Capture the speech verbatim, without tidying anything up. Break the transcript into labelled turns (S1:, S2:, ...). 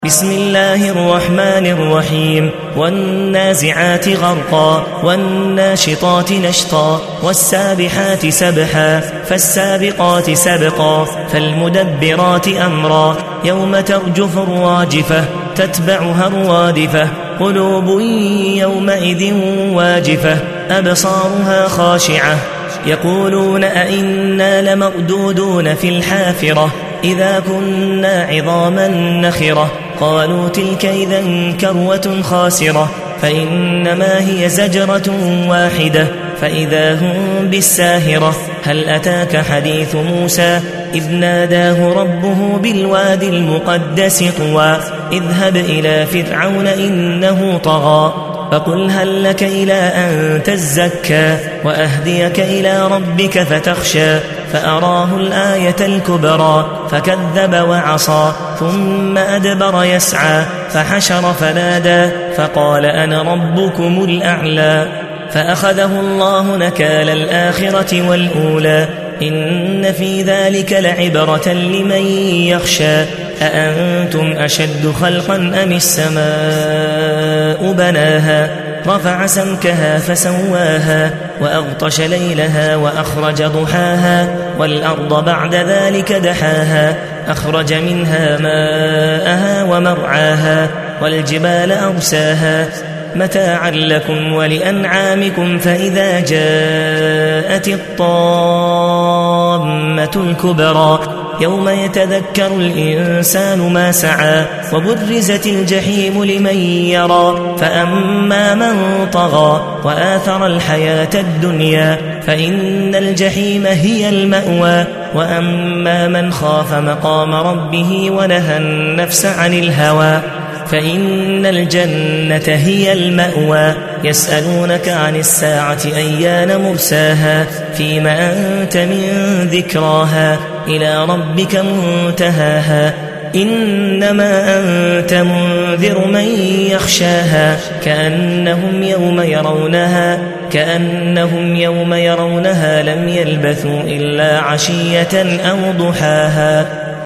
S1: بسم الله الرحمن الرحيم والنازعات غرقا والناشطات نشطا والسابحات سبحا فالسابقات سبقا فالمدبرات أمرا يوم ترجف الراجفة تتبعها الرادفة قلوب يومئذ واجفة أبصارها خاشعة يقولون أئنا لمردودون في الحافرة إذا كنا عظاما نخرة قالوا تلك إذا كروة خاسرة فإنما هي زجرة واحدة فإذا هم بالساهرة هل أتاك حديث موسى إذ ناداه ربه بالوادي المقدس طوى اذهب إلى فرعون إنه طغى فقل هل لك إلى أن تزكى وأهديك إلى ربك فتخشى فأراه الآية الكبرى فكذب وعصى ثم أدبر يسعى فحشر فنادى فقال أنا ربكم الأعلى فأخذه الله نكال الآخرة والأولى إن في ذلك لعبرة لمن يخشى أأنتم أشد خلقا أم السماء بناها رفع سمكها فسواها وأغطش ليلها وأخرج ضحاها والأرض بعد ذلك دحاها أخرج منها ماءها ومرعاها والجبال أرساها متاعا لكم ولأنعامكم فإذا جاءت الطامة الكبرى يوم يتذكر الإنسان ما سعى وبرزت الجحيم لمن يرى فأما من طغى وآثر الحياة الدنيا فإن الجحيم هي المأوى وأما من خاف مقام ربه ونهى النفس عن الهوى فإن الجنة هي المأوى يسألونك عن الساعة أيان مرساها فيما أنت من ذكراها إلى ربك منتهاها إنما أنت منذر من يخشاها كأنهم يوم يرونها كأنهم يوم يرونها لم يلبثوا إلا عشية أو ضحاها.